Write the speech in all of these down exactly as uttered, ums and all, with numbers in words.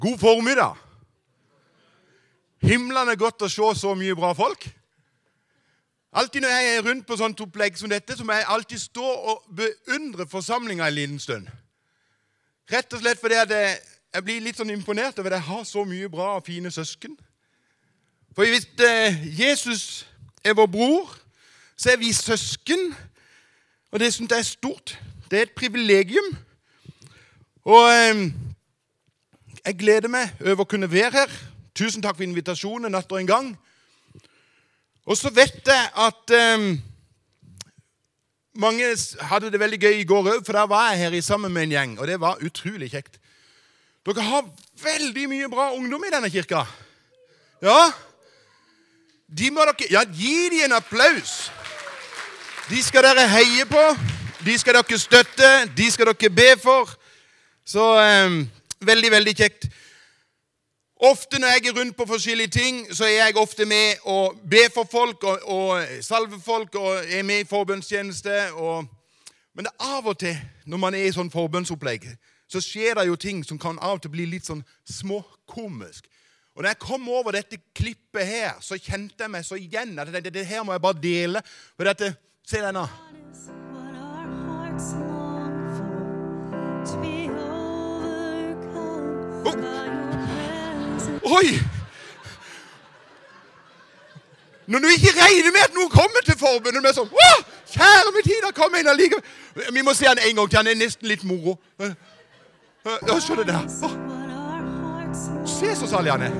God formiddag. Himmelen er godt å se så mye bra folk. Alltid når jeg er rundt på sånt opplegg som dette, så må jeg alltid stå og beundre forsamlingen en liten stund. Rett og slett fordi jeg blir litt sånn imponert over at jeg har så mye bra og fine søsken. For hvis Jesus er vår bror, så er vi søsken, og det synes jeg er stort. Det er et privilegium. Og jeg gleder meg over å kunne være her. Tusen takk for invitasjonen natt og en gang. Og så vet jeg at um, mange hadde det veldig gøy i går også, for da var jeg her i sammen med en gjeng, og det var utrolig kjekt. Dere har veldig mye bra ungdom i denne kirka. Ja? De må dere, ja, gi de en applaus. De skal dere heie på, de skal dere støtte, de skal dere be for. Så um, veldig, veldig kjekt. Ofte når jeg er rundt på forskjellige ting, så er jeg ofte med å be for folk og, og salve folk og er med i forbønnstjeneste. Og, men det er av og til, når man er i sånn forbønnsopplegg, så skjer det jo ting som kan av og til bli litt sånn småkomisk. Og når jeg kom over dette klippet her, så kjente jeg meg så igjen at det, det, det her må jeg bare dele. For dette, se denne. Oi! Når du ikke regner med at noen kommer til forbundet med sånn, åh, kjære min tid, da kommer en allike. Vi må se han en gang til, han er nesten litt moro. Ja, se det der. Åh. Se så salig han er.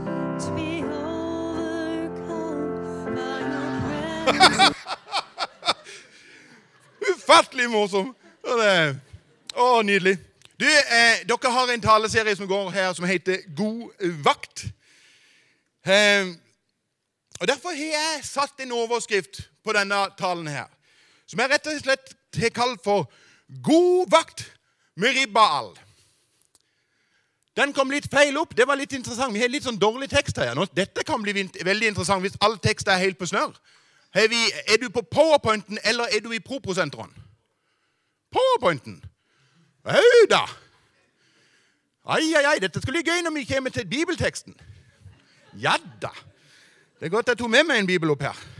Ufattelig morsom. Åh, nydelig. Du, eh, dere har en taleserie som går her som heter God vakt. Eh, og derfor har jeg satt en overskrift på denne talen her, som jeg rett og slett har kalt for God vakt Meribaal. Den kom litt feil opp, det var litt interessant. Vi har litt sånn dårlig tekst her nå. Dette kan bli veldig interessant hvis all tekst er helt på snør. Er, vi, er du på PowerPointen, eller er du i ProProsenteren? PowerPointen. Hei da! Ai, ai, ai, dette skulle bli gøy når vi kommer til bibelteksten. Ja da! Det er godt jeg tog med meg en bibel opp her.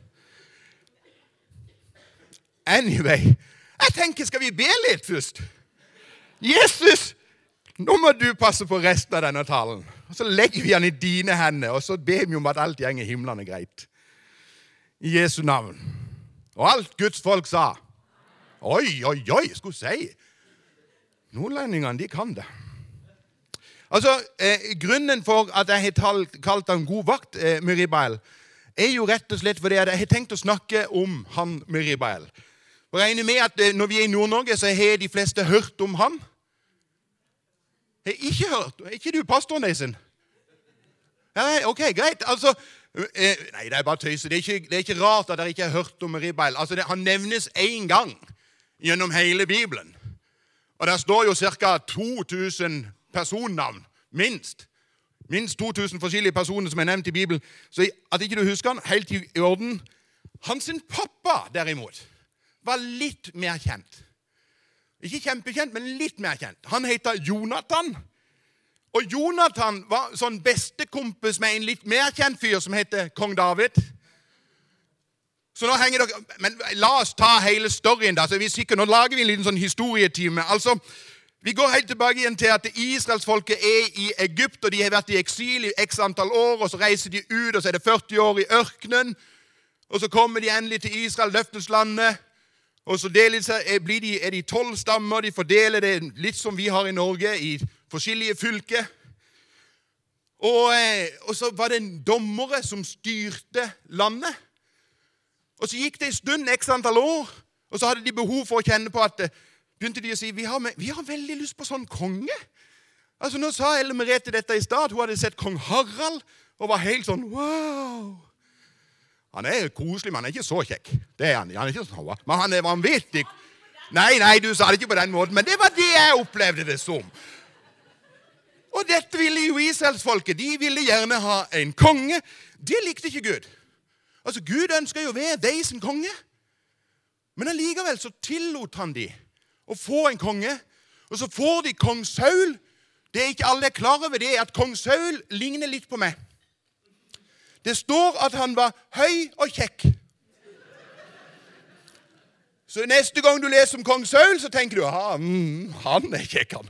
Anyway, jeg tenker, skal vi be litt først? Jesus, nå må du passe på resten av denne talen. Og så legger vi den i dine hender, og så ber vi om at alt gjeng i himmelen er greit. I Jesu navn. Og alt Guds folk sa. Oi, oi, oi, skulle si. Nordlendingene, de kan det. Altså, eh, grunnen for at jeg har talt, kalt han God vakt, eh, Meribaal, er jo rett og slett fordi jeg har tenkt å snakke om han Meribaal. Og jeg regner med at eh, når vi er i Nord-Norge, så har de fleste hørt om han. Jeg har ikke hørt. Er ikke du pastor, Neisen? Nei, ok, greit. Altså, eh, nei, det er bare tøyse. Det er ikke, det er ikke rart at dere ikke har hørt om Meribaal. Altså, det, han nevnes en gang gjennom hele Bibelen. Og der står jo cirka to tusen personnavn, minst. Minst to tusen forskjellige personer som er nevnt i Bibelen. Så at ikke du husker han, helt i orden. Hans pappa, derimot, var litt mer kjent. Ikke kjempekjent, men litt mer kjent. Han heter Jonathan. Og Jonathan var sånn bestekompis med en litt mer kjent fyr som heter Kong David. Så nå henger dere, men la oss ta hele storyen da, så vi sikkert, nå lager vi en liten sånn historietime. Altså, vi går helt tilbake igjen til at Israelsfolket er i Egypt, og de har vært i eksil i x antall år, og så reiser de ut, og så er det førti år i ørkenen, og så kommer de endelig til Israel, løfteslandet, og så deler de seg, blir de, er de tolv stammer, de fordeler det litt som vi har i Norge, i forskjellige fylker. Og, og så var det en dommere som styrte landet. Og så gikk det en stund, x antall år, og så hadde de behov for å kjenne på at, begynte de å si, vi har, vi har veldig lyst på sånn konge. Altså nå sa Elle Merete dette i stad, hun hadde sett kong Harald, og var helt sånn, wow. Han er koselig, men han er ikke så kjekk. Det er han, han er ikke sånn, men han er vanvittig. Nei, nei, du sa det ikke på den måten, men det var det jeg opplevde det som. Og dette ville jo Israelsfolket, de ville gjerne ha en konge. Det likte ikke Gud. Altså, Gud ønsker jo å være deisen konge. Men allikevel så tillot han de å få en konge, og så får de kong Saul. det er ikke alle er klar over det, at kong Saul ligner litt på meg. Det står at han var høy og kjekk. Så neste gang du leser om kong Saul, så tenker du, ah, mm, han er kjekk, han.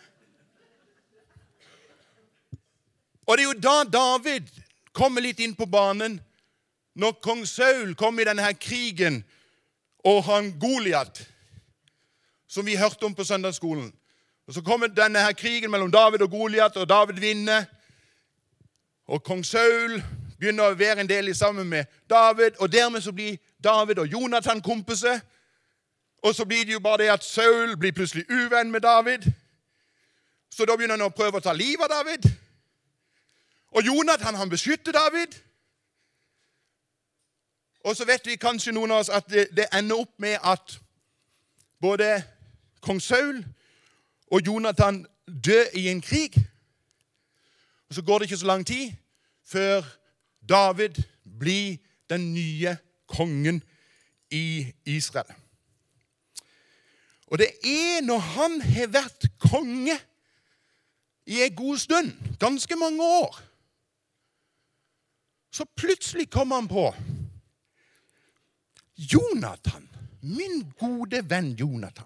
Og det er jo da David kommer litt inn på banen, når kong Saul kom i denne her krigen, og han Goliat, som vi hørte om på søndagsskolen. Og så kommer denne her krigen mellom David og Goliat, og David vinner. Og kong Saul begynner å være en del sammen med David, og dermed så blir David og Jonathan kompiser. Og så blir det jo bare det at Saul blir plutselig uvenn med David. Så da begynner han å prøve å ta livet av David. Og Jonathan, han beskytter David. Og så vet vi kanskje noen av oss at det, det ender opp med at både kong Saul og Jonathan dør i en krig. Og så går det ikke så lang tid før David blir den nye kongen i Israel. Og det er når han har vært konge i en god stund, ganske mange år, så plutselig kommer han på Jonathan, min gode venn Jonathan.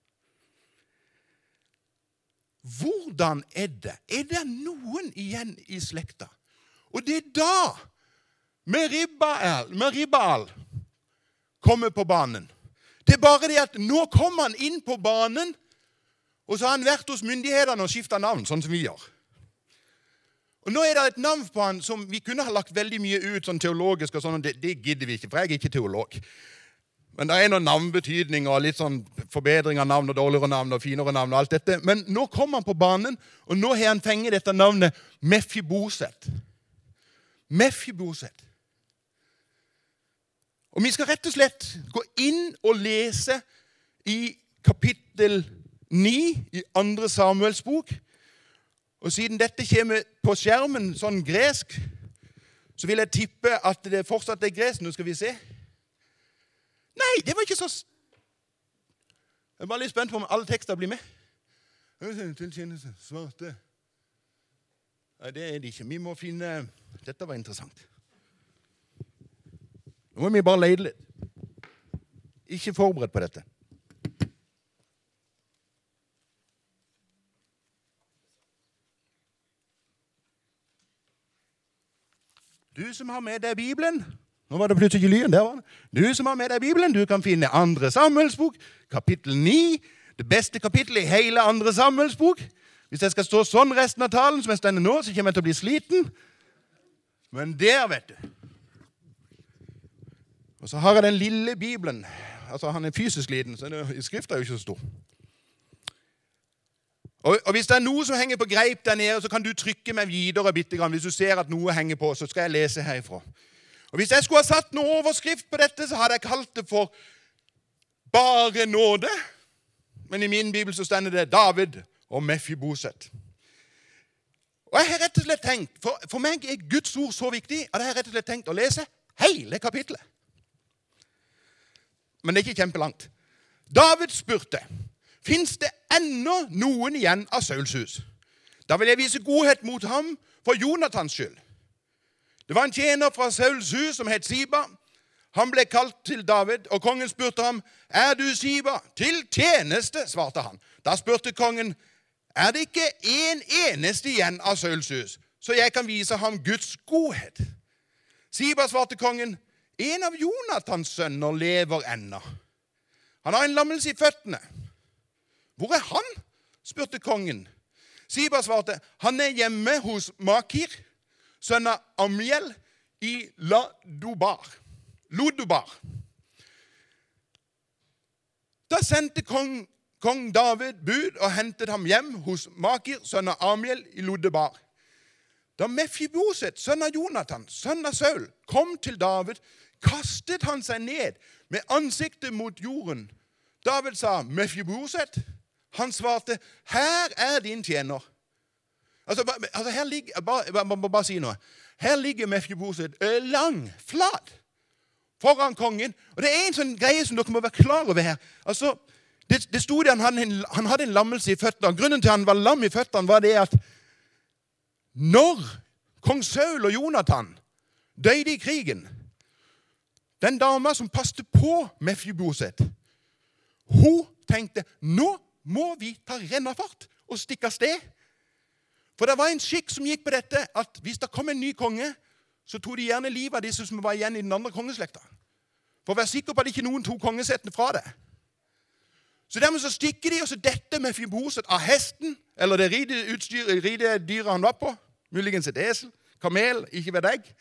Hvordan er det? Er det noen igjen i slekta? Og det er da Meribaal, Meribaal kommer på banen. Det er bare det at nå kommer han inn på banen, og så har han vært hos myndighetene og skiftet navn, sånn som vi gjør. Og nå er det et navn på han som vi kunne ha lagt veldig mye ut, sånn teologisk og sånn, og det, det gidder vi ikke, for jeg er ikke teolog. Men det er noen navnbetydninger, og litt sånn forbedring av navn, og dårligere navn, og finere navn, og alt dette. Men nå kommer han på banen, og nå har han fengt dette navnet Mefiboset. Mefiboset. Og vi skal rett og slett gå inn og lese i kapittel ni i andre Samuels bok. Og siden dette kommer på skjermen sånn gresk, så vil jeg tippe at det fortsatt er gresk. Nå skal vi se. Nei, det var ikke så... Jeg er bare litt spent på om alle tekster blir med. Tilkjennelse, svarte. Nei, det er det ikke. Vi må finne... Dette var interessant. Nå må vi bare lede litt. Ikke forberedt på dette. Du som har med deg Bibelen, nå var det plutselig lyen, der var det. Du som har med deg Bibelen, du kan finne andre Samuels bok, kapittel ni, det beste kapittelet i hele andre Samuels bok. Hvis jeg skal stå sånn resten av talen som jeg stender nå, så kommer jeg til å bli sliten. Men der, vet du. Og så har jeg den lille Bibelen. Altså, han er fysisk liten, så skriften er jo ikke så stor. Og, og hvis det er noe som henger på greip der nede, så kan du trykke meg videre bitte grann. Hvis du ser at noe henger på, så skal jeg lese herifra. Og hvis jeg skulle ha satt noe overskrift på dette, så hadde jeg kalt det for bare nåde. Men i min bibel så stender det David og Mefiboset. Og jeg har rett og slett tenkt, for, for meg er Guds ord så viktig, at jeg har rett og slett tenkt å lese hele kapittelet. Men det er ikke kjempelangt. David spurte, finnes det ennå noen igjen av Sauls hus? Da vil jeg vise godhet mot ham for Jonathans skyld. Det var en tjener fra Sauls hus som het Siba. Han ble kalt til David, og kongen spurte ham, er du Siba? Til tjeneste, svarte han. Da spurte kongen, er det ikke en eneste igjen av Sauls hus, så jeg kan vise ham Guds godhet? Siba svarte kongen, en av Jonathans sønner lever ennå. Han har en lammelse i føttene. Hvor er han? Spurte kongen. Siba svarte, han er hjemme hos Makir, sønn av Amiel, i Lodobar. Lodobar. Da sendte kong, kong David bud og hentet ham hjem hos Makir, sønn av Amiel, i Lodobar. Da Mefiboset, sønn av Jonathan, sønn av Saul, kom til David, kastet han seg ned med ansiktet mot jorden. David sa, Mefiboset. Han svarte, her er din tjener. Altså, altså her ligger, bare, bare, bare, bare si noe. Her ligger Mefiboset lang, flat, foran kongen. Og det er en sånn greie som dere må være klar over her. Altså, Det, det stod det, han hadde, en, han hadde en lammelse i føttene. Grunnen til at han var lam i føttene var det at når kong Saul og Jonathan døde i krigen, den dama som passte på Mefiboset, hun tenkte, nå må vi ta rennafart og stikke av sted. For det var en skikk som gikk på dette, at hvis det kom en ny konge, så tog de gjerne livet av disse som var igjen i den andre kongeslekta. For å være sikker på at ikke noen tog kongesettene fra det. Så dermed så stikker de, og så dette med Mefiboset av hesten, eller det ridedyret han var på, muligens et esel, kamel, ikke vet jeg.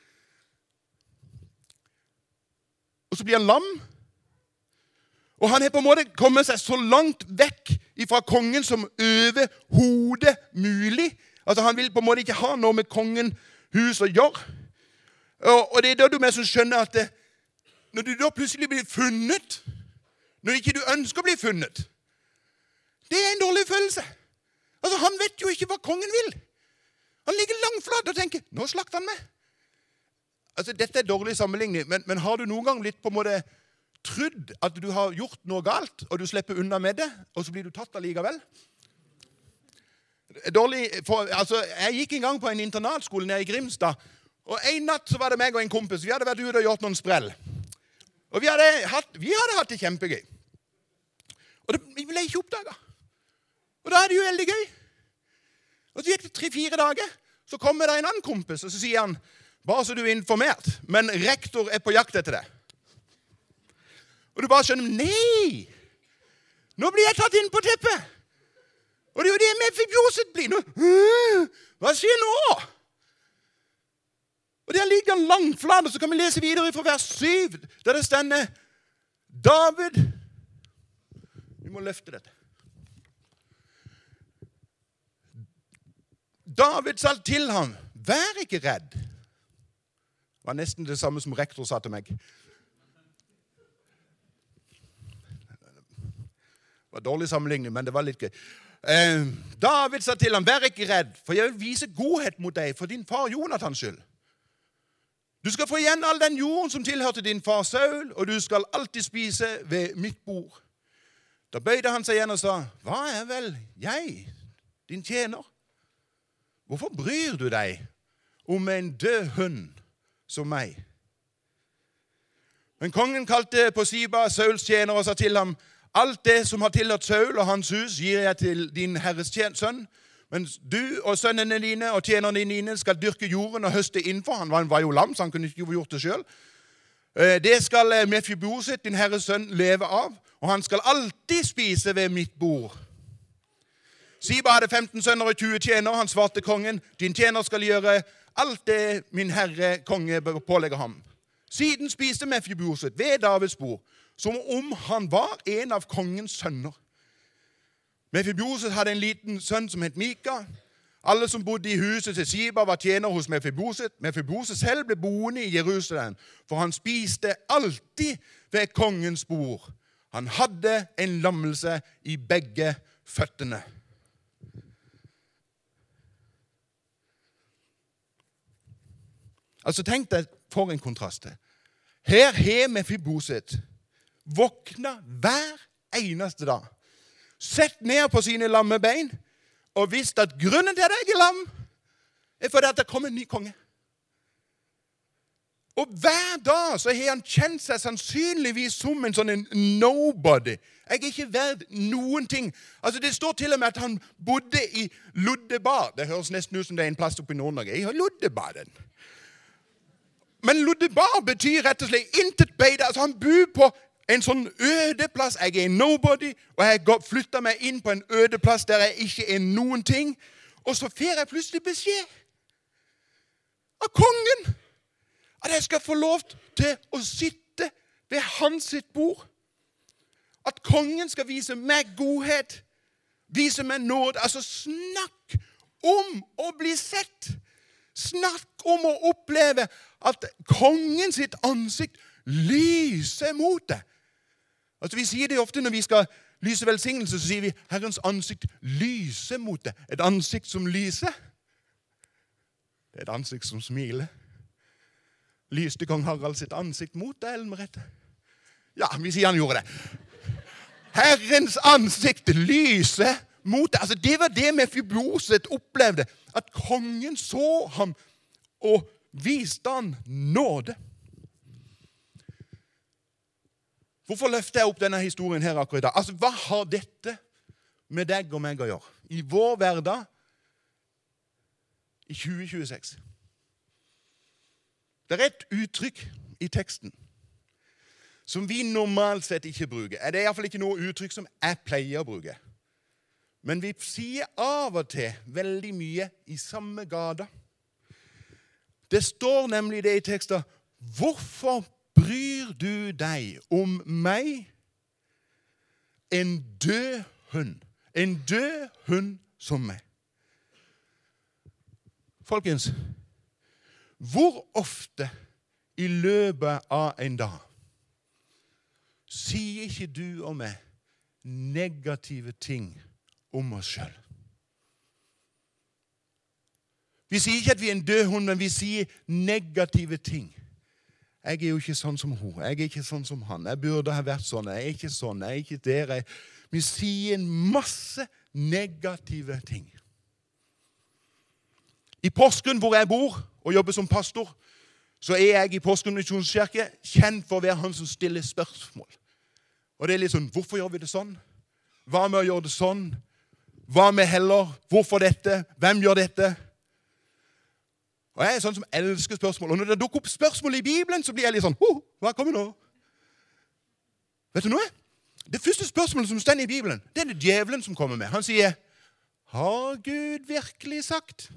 Og så blir han lam, og han har på en måte kommet seg så langt vekk fra kongen som overhodet mulig. Altså han vil på en måte ikke ha noe med kongen hus å gjøre. Og, og det er da du med som skjønner at det, når du da plutselig blir funnet, når ikke du ønsker å bli funnet, det er en dårlig følelse. Altså han vet jo ikke hva kongen vil. Han ligger langflat og tenker, nå slakter han meg. Altså dette er dårlig sammenligning, men, men har du noen gang blitt på en måte trudd at du har gjort noe galt, og du slipper unna med det, og så blir du tatt allikevel? Dårlig, for, altså, jeg gikk en gang på en internatskole nede i Grimstad, og en natt så var det meg og en kompis. Vi hadde vært ute og gjort noen sprell. Og vi hadde hatt, vi hadde hatt det kjempegøy. Og det, vi ble ikke oppdaget. Og da er det jo veldig gøy. Og så gikk det tre-fire dager, så kommer det en annen kompis, og så sier han, bare så du er informert, men rektor er på jakt etter det. Og du bare skjønner, nei, nå blir jeg tatt inn på teppet. Og det er jo det Mefiboset blir. Nå, hva skjer nå? Og der ligger han langflat, og så kan vi lese videre fra vers syv, der det stender, David, vi må løfte dette. David sa til ham, vær ikke redd. Det var nesten det samme som rektor sa til meg. Det var dårlig sammenligning, men det var litt gøy. Eh, David sa til ham, vær ikke redd, for jeg vil vise godhet mot deg for din far Jonathans skyld. Du skal få igjen all den jorden som tilhørte din far Saul, og du skal alltid spise ved mitt bord. Da bøyde han seg igjen og sa, hva er vel jeg, din tjener? Hvorfor bryr du deg om en død hund som meg? Men kongen kalte på Siba Sauls tjener og sa til ham, alt det som har tilhørt Saul og hans hus gir jeg til din herres sønn, mens du og sønnene dine og tjenerne dine skal dyrke jorden og høste innenfor. Han var jo lam, så han kunne ikke gjort det selv. Det skal Mefiboset, din herres sønn, leve av, og han skal alltid spise ved mitt bord. Siba hadde femten sønner og tjue tjener. Han svarte kongen, din tjener skal gjøre alt det min herre konge pålegger ham. Siden spiste Mefiboset ved Davids bord, som om han var en av kongens sønner. Mefiboset hadde en liten sønn som het Mika. Alle som bodde i huset til Siba var tjener hos Mefiboset. Mefiboset selv ble boende i Jerusalem, for han spiste alltid ved kongens bord. Han hadde en lammelse i begge føttene. Altså tenk deg for en kontrast. Her har Mefiboset våkna hver eneste dag, sett ned på sine lammebein, og visst at grunnen til at jeg er lam, er fordi at det kommer en ny konge. Og hver dag så har han kjent seg sannsynligvis som en sånn en nobody. Jeg er ikke verd noen ting. Altså det står til og med at han bodde i Loddebad. Det høres nesten ut som det er en plass oppe i Nord-Norge. Jeg har Loddebaden. Men Lodebar betyr rett og slett intet beide. Altså han bor på en sånn ødeplass. Jeg er en nobody, og jeg har flyttet meg inn på en ødeplass der jeg ikke er noen ting. Og så får jeg plutselig beskjed av kongen at jeg skal få lov til å sitte ved hans sitt bord. At kongen skal vise meg godhet, vise meg nåd. Altså snakk om å bli sett. Snakk om å oppleve at kongen sitt ansikt lyser mot deg. Altså vi sier det ofte når vi skal lyse velsignelse, så sier vi Herrens ansikt lyser mot deg. Et ansikt som lyser. Det er et ansikt som smiler. Lyste kong Harald sitt ansikt mot deg, eller Merete? Ja, vi sier han gjorde det. Herrens ansikt lyser mot det. Altså, det var det Mefiboset opplevde. At kongen så ham og viste han nåde. Hvorfor løfter jeg opp denne historien her akkurat i dag? Altså, hva har dette med deg og meg å gjøre? I vår hverdag i tjue tjueseks. Det er et uttrykk i teksten som vi normalt sett ikke bruker. Det er i hvert fall ikke noe uttrykk som jeg pleier å bruke. Men vi sier av og til veldig mye i samme gata. Det står nemlig det i teksten: hvorfor bryr du deg om meg, en død hund? En død hund som meg. Folkens, hvor ofte i løpet av en dag sier ikke du og meg negative ting om oss selv? Vi sier ikke at vi er en død hund, men vi sier negative ting. Jeg er jo ikke sånn som hun. Jeg er ikke sånn som han. Jeg burde ha vært sånn. Jeg er ikke sånn. Jeg er ikke der. Jeg... Vi sier en masse negative ting. I Porsgrunn, hvor jeg bor og jobber som pastor, så er jeg i Porsgrunn misjonskirke kjent for å være han som stiller spørsmål. Og det er litt sånn: hvorfor gjør vi det sånn? Hva med å gjøre det sånn? Hva med heller? Hvorfor dette? Hvem gjør dette? Og jeg er sånn som elsker spørsmål. Og når det dukker opp spørsmål i Bibelen, så blir jeg litt sånn: oh, hva kommer nå? Vet du noe? Det første spørsmålet som står i Bibelen, det er det djevelen som kommer med. Han sier: har Gud virkelig sagt?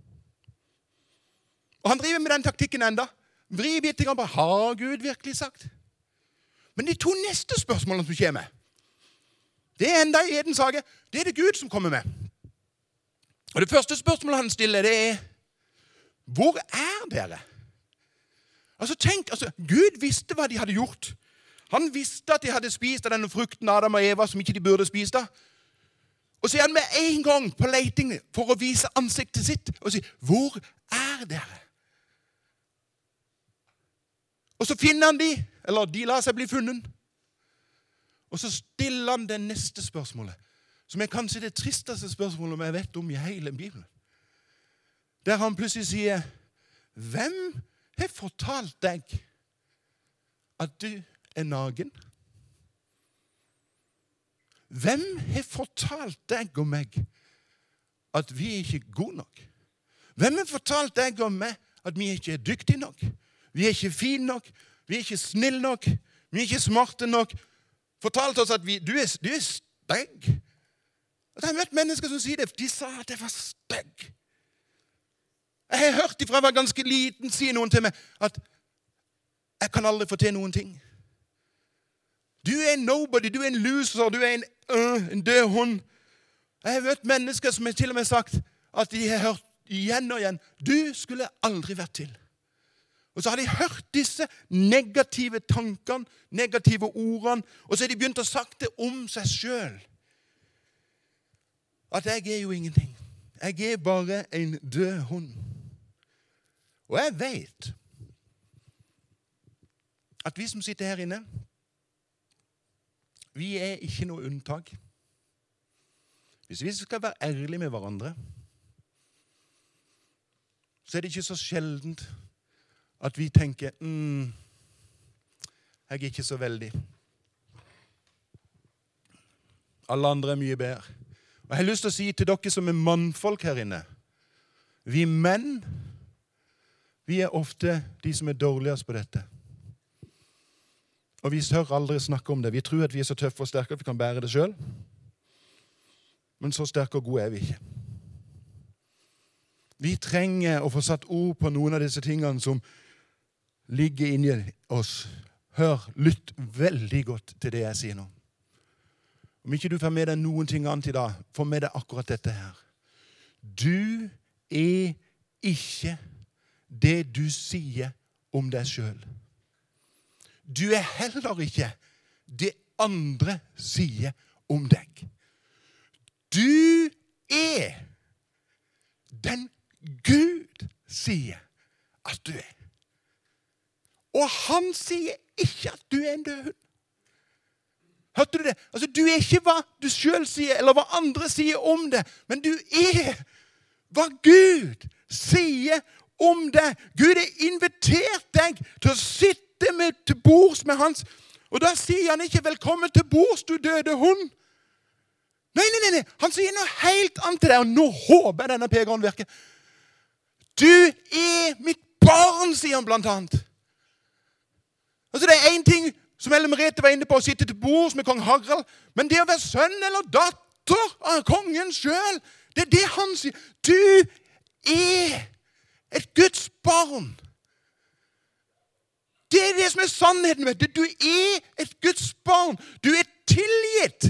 Og han driver med den taktikken enda. Vri bitte grann på: har Gud virkelig sagt? Men de to neste spørsmålene som kommer, det er enda i Edens hage. Det er det Gud som kommer med. Og det første spørsmålet han stiller, det er: hvor er dere? Altså tenk, altså, Gud visste hva de hadde gjort. Han visste at de hadde spist av denne frukten Adam og Eva som ikke de burde spist av. Og så er han med en gang på leiting for å vise ansiktet sitt og si: hvor er dere? Og så finner han de, eller de lar seg bli funnet. Og så stiller han det neste spørsmålet, som er kanskje det tristeste spørsmålet jeg vet om i hele Bibelen. Der han plutselig sier: hvem har fortalt deg at du er nagen? Hvem har fortalt deg og meg at vi ikke er gode nok? Hvem har fortalt deg og meg at vi ikke er dyktige nok? Vi er ikke fine nok, vi er ikke snille nok, vi er ikke smarte nok. Fortalt oss at vi, du er, du er stygg. Jeg har møtt mennesker som sier det. De sa at jeg var stygg. Jeg har hørt ifra jeg var ganske liten si noen til meg at jeg kan aldri få til noen ting. Du er en nobody, du er en loser, du er en, uh, en død hund. Jeg har møtt mennesker som har til og med sagt at de har hørt igjen og igjen: du skulle aldri vært til. Og så har de hørt disse negative tankene, negative ordene, og så har de begynt å sagt det om seg selv. At jeg er jo ingenting. Jeg er bare en død hund. Og jeg vet at vi som sitter her inne, vi er ikke noe unntak. Hvis vi skal være ærlige med hverandre, så er det ikke så sjeldent at vi tenker: mm, jeg er ikke så veldig. Alle andre er mye bedre. Og jeg har lyst til å si til dere som er mannfolk her inne: vi menn, vi er ofte de som er dårligst på dette. Og vi tør aldri snakke om det. Vi tror at vi er så tøffe og sterke at vi kan bære det selv. Men så sterke og gode er vi ikke. Vi trenger å få satt ord på noen av disse tingene som ligger inni oss. Hør, lytt veldig godt til det jeg sier nå. Om ikke du får med deg noen ting annet i dag, få med deg akkurat dette her. Du er ikke det du sier om deg selv. Du er heller ikke det andre sier om deg. Du er den Gud sier at du er. Og han sier ikke at du er en død hund. Hørte du det? Altså, du er ikke hva du selv sier, eller hva andre sier om det, men du er hva Gud sier om det. Gud har invitert deg til å sitte med, til bords med hans, og da sier han ikke velkommen til bords, du døde hund. Nei, nei, nei, nei. Han sier noe helt annet til deg, og nå håper jeg denne pekeren virker. Du er mitt barn, sier han blant annet. Altså, det er en ting som Elle Merete var inne på, å sitte til bords med kong Harald, men det å være sønn eller datter av kongen selv, det er det han sier. Du er et Guds barn. Det er det som er sannheten, vet du. Du er et Guds barn. Du er tilgitt.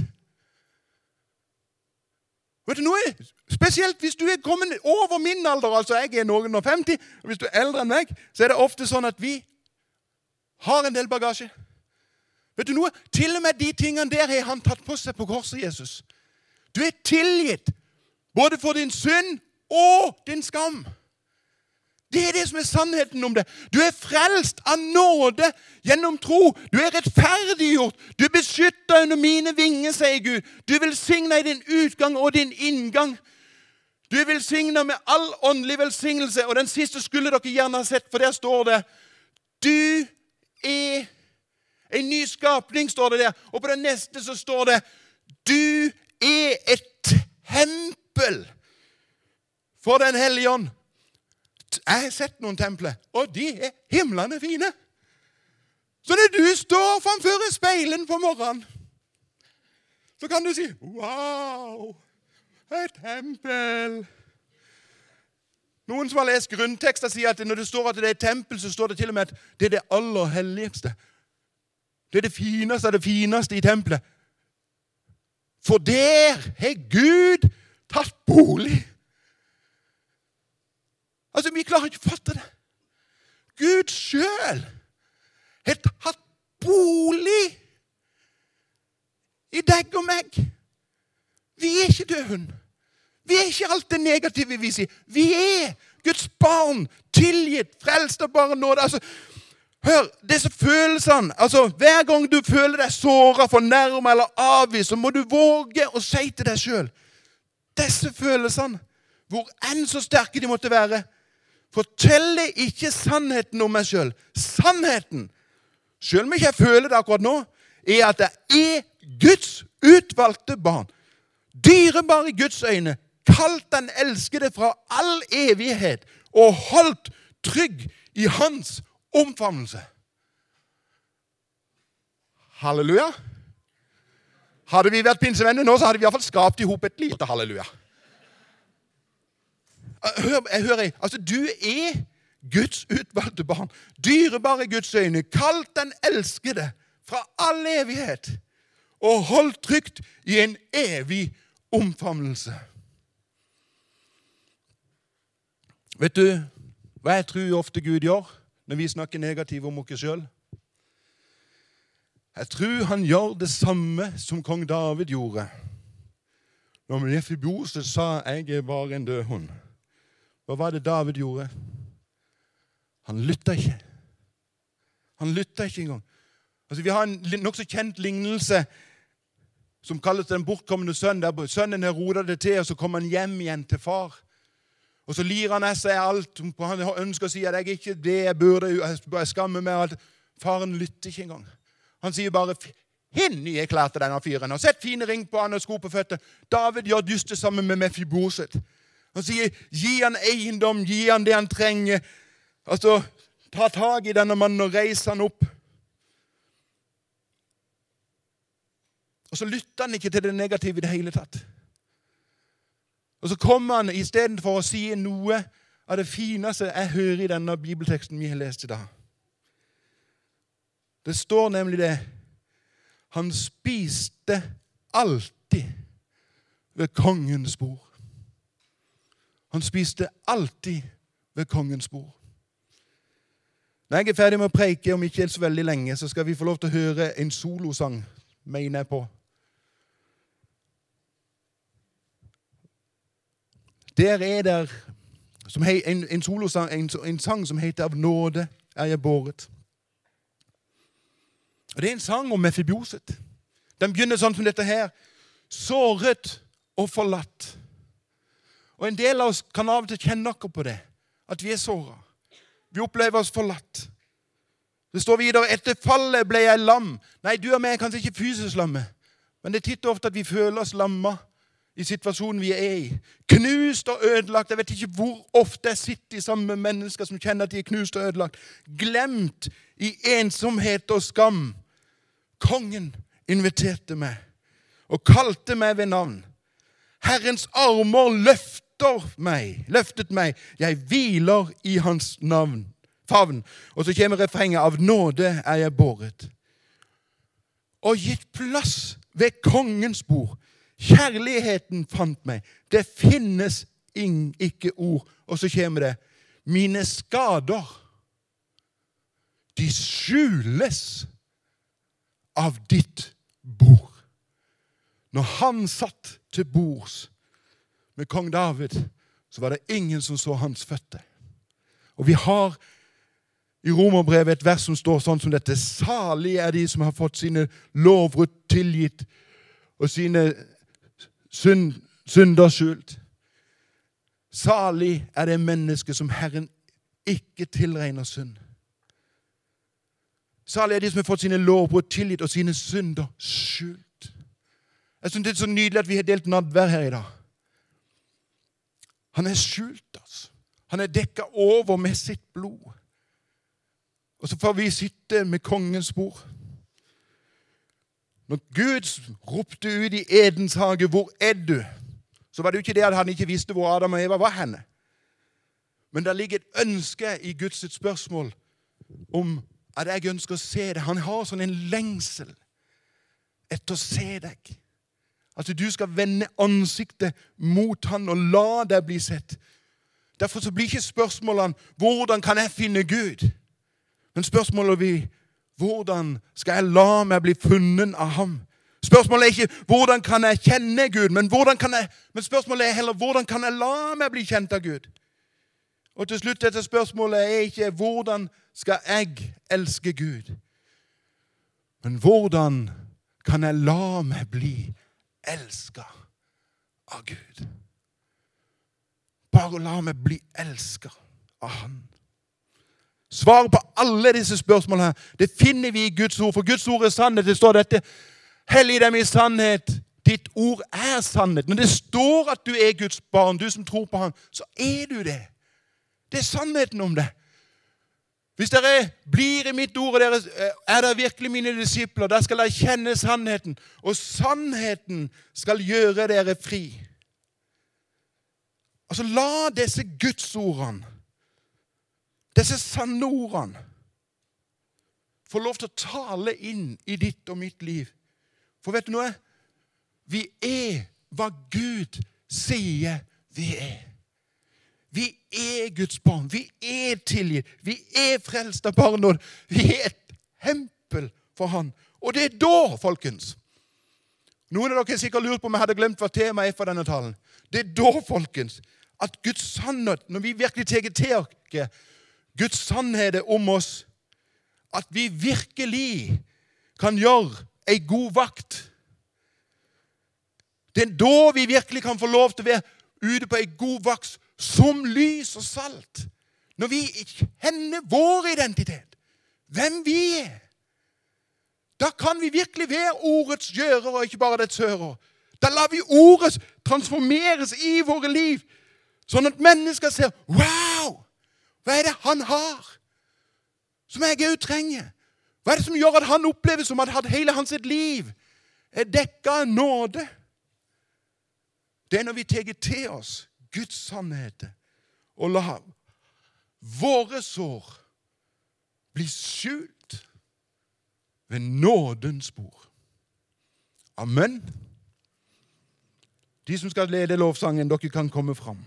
Vet du noe? Spesielt hvis du er kommet over min alder, altså jeg er noen og femti, og hvis du er eldre enn meg, så er det ofte sånn at vi har en del bagasje. Vet du noe? Til og med de tingene der har han tatt på seg på korset, Jesus. Du er tilgitt, både for din synd og din skam. Det er det som er sannheten om det. Du er frelst av nåde gjennom tro. Du er rettferdiggjort. Du er beskyttet under mine vinger, sier Gud. Du vil signe i din utgang og din inngang. Du vil signe med all åndelig velsignelse. Og den siste skulle dere gjerne ha sett, for der står det, du er en ny skapning, står det der. Og på den neste så står det, du er et tempel for den hellige ånd. Jeg har sett noen templer, og de er himlene fine. Så når du står framfor speilen på morgenen, så kan du si, wow, et tempel. Noen som har lest grunntekster sier at når det står at det er et tempel, så står det til og med at det er det aller helligste. Det er det fineste av det fineste i tempelet. For der har Gud tatt bolig. Altså, vi klarer ikke å fatte det. Gud selv har tatt bolig i deg og meg. Vi er ikke døden. Vi er ikke alt det negative vi sier. Vi er Guds barn, tilgitt, frelst av bare nåde. Altså, hør, disse følelsene, altså, hver gang du føler deg såret, fornærmet eller avvist, så må du våge å si til deg selv, disse følelsene, hvor enn så sterke de måtte være, forteller ikke sannheten om meg selv. Sannheten, selv om jeg ikke føler det akkurat nå, er at jeg er Guds utvalgte barn. Dyrebar i Guds øyne, kalt den elskede fra all evighet, og holdt trygg i hans omfavnelse. Halleluja. Hadde vi vært pinsevenner nå, så hadde vi i hvert fall skapt i hop et lite halleluja. Hør, hør jeg, altså du er Guds utvalgte barn, dyrebare Guds øyne, kalt den elskede fra all evighet, og holdt trygt i en evig omfavnelse. Vet du hva jeg tror ofte Gud gjør når vi snakker negativt om oss selv? Jeg tror han gjør det samme som kong David gjorde. Når Mefiboset sa, jeg er bare en død hund. Hva var det David gjorde? Han lyttet ikke. Han lyttet ikke engang. Altså, vi har en nok så kjent lignelse som kalles den bortkommende sønn, der sønnen har rodet det til, og så kommer han hjem igjen til far. Og så lir han av seg alt. Han ønsker å si at jeg ikke det jeg burde, jeg skammer meg at faren lytter ikke engang. Han sier bare, hinn jeg klarte denne fyren, og sett fine ring på han og sko på føtter. David gjør just det samme med Mefiboset. Han sier, gi han eiendom, gi han det han trenger. Altså, ta tag i denne mannen og reise han opp. Og så lytter han ikke til det negative i det hele tatt. Og så kommer han i stedet for å si noe av det fineste jeg hører i denne bibelteksten vi har lest i dag. Det står nemlig det, han spiste alltid ved kongens bord. Han spiste alltid ved kongens bord. Når jeg er ferdig med å preike, om ikke så veldig lenge, så skal vi få lov til å høre en solosang, mener jeg på. Der er der som he, en, en solosang, en, en sang som heter Av nåde er jeg båret. Og det er en sang om Mefiboset. Den begynner sånn som dette her. Såret og forlatt. Og en del av oss kan av og til kjenne noe på det. At vi er såret. Vi opplever oss forlatt. Det står videre, etter fallet ble jeg lam. Nei, du og meg er kanskje ikke fysisk lamme. Men det er titt og ofte at vi føler oss lamma i situasjonen vi er i. Knust og ødelagt. Jeg vet ikke hvor ofte jeg sitter sammen med mennesker som kjenner at de er knust og ødelagt. Glemt i ensomhet og skam. Kongen inviterte meg og kalte meg ved navn. Herrens armer løfter meg, løftet meg. Jeg hviler i hans navn, favn. Og så kommer refrenget, av nåde er jeg båret. Og gitt plass ved kongens bord. Kjærligheten fant meg. Det finnes ikke ord. Og så kommer det, mine skader, de skjules av ditt bord. Når han satt til bords med kong David, så var det ingen som så hans føtter. Og vi har i Romerbrevet et vers som står sånn som dette. Salig er de som har fått sine lovbrudd tilgitt og sine synd, synder skjult. Salig er det menneske som Herren ikke tilregner synd. Salig er de som har fått sine lovbrudd tilgitt og sine synder skjult. Jeg synes det er så nydelig at vi har delt nadvær her i dag. Han er skjult oss. Han er dekket over med sitt blod. Og så får vi sitte med kongens bord. Når Gud ropte ut i Edens hage, hvor er du? Så var det jo ikke det at han ikke visste hvor Adam og Eva var henne. Men det ligger et ønske i Guds spørsmål om at jeg ønsker å se deg. Han har sånn en lengsel etter å se deg. At du skal vende ansiktet mot han og la deg bli sett. Derfor så blir ikke spørsmålene, hvordan kan jeg finne Gud? Men spørsmålet blir, hvordan skal jeg la meg bli funnet av ham? Spørsmålet er ikke, hvordan kan jeg kjenne Gud? Men, kan jeg, men spørsmålet er heller, hvordan kan jeg la meg bli kjent av Gud? Og til slutt dette spørsmålet er ikke, hvordan skal jeg elske Gud? Men hvordan kan jeg la meg bli elsket av Gud? Bare la meg bli elsket av Han. Svaret på alle disse spørsmålene her, det finner vi i Guds ord. For Guds ord er sannhet. Det står dette, hellig dem i sannhet. Ditt ord er sannhet. Når det står at du er Guds barn, du som tror på Han, så er du det. Det er sannheten om det. Hvis dere blir i mitt ord, og dere er dere virkelig mine disipler, da skal dere kjenne sannheten. Og sannheten skal gjøre dere fri. Altså, la disse Gudsordene, disse sanne ordene, få lov til å tale inn i ditt og mitt liv. For vet du noe? Vi er hva Gud sier vi er. Vi er Guds barn. Vi er tilgitt. Vi er frelst av barnåd. Vi er et tempel for Han. Og det er da, folkens. Noen av dere har sikkert lurt på om jeg hadde glemt hva temaet er for denne talen. Det er da, folkens, at Guds sannhet, når vi virkelig tar til oss Guds sannhet om oss, at vi virkelig kan gjøre en god vakt. Det er da vi virkelig kan få lov til å være ute på en god vakt som lys og salt. Når vi kjenner vår identitet, hvem vi er, da kan vi virkelig være ordets gjører og ikke bare dets hører. Da lar vi ordet transformeres i våre liv, sånn at mennesker ser, wow, hva er det han har, som jeg også trenger? Hva er det som gjør at han opplever som at hele hans liv er dekket av nåde? Det er når vi tar til oss Guds sannhet og la våre sår bli skjult ved nådens bord. Amen. De som skal lede lovsangen, dere kan komme fram.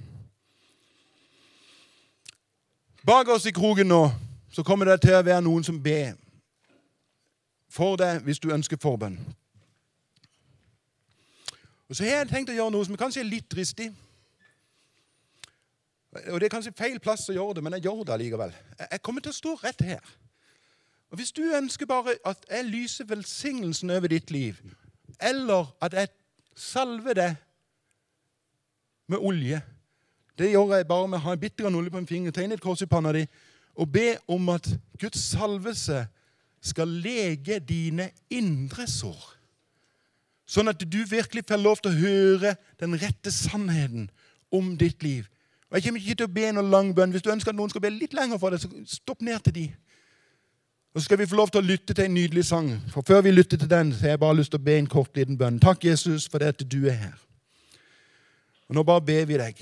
Bak oss i krogen nå, så kommer det til å være noen som ber for deg hvis du ønsker forbønn. Og så har jeg tenkt å gjøre noe som kanskje er litt dristig. Og det er kanskje feil plass å gjøre det, men jeg gjør det allikevel. Jeg kommer til å stå rett her. Og hvis du ønsker bare at jeg lyser velsignelsen over ditt liv, eller at jeg salver det med olje. Det gjør jeg bare med å ha en bitte grann olje på en finger, tegne et kors i panna di, og be om at Guds salvelse skal lege dine indre sår. Sånn at du virkelig får lov til å høre den rette sannheten om ditt liv. Og jeg kommer ikke til å be noen lang bønn. Hvis du ønsker at noen skal be litt lenger for deg, så stopp ned til de. Og så skal vi få lov til å lytte til en nydelig sang. For før vi lytter til den, så har jeg bare lyst til å be en kort liten bønn. Takk, Jesus, for det at du er her. Og nå bare ber vi deg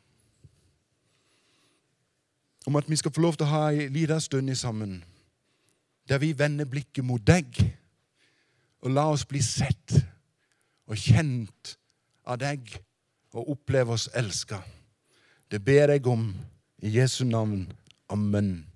om at vi skal få lov til å ha en liten stund i sammen, der vi vender blikket mot deg, og la oss bli sett og kjent av deg, og oppleve oss elsket. Det ber jeg om i Jesu navn. Amen.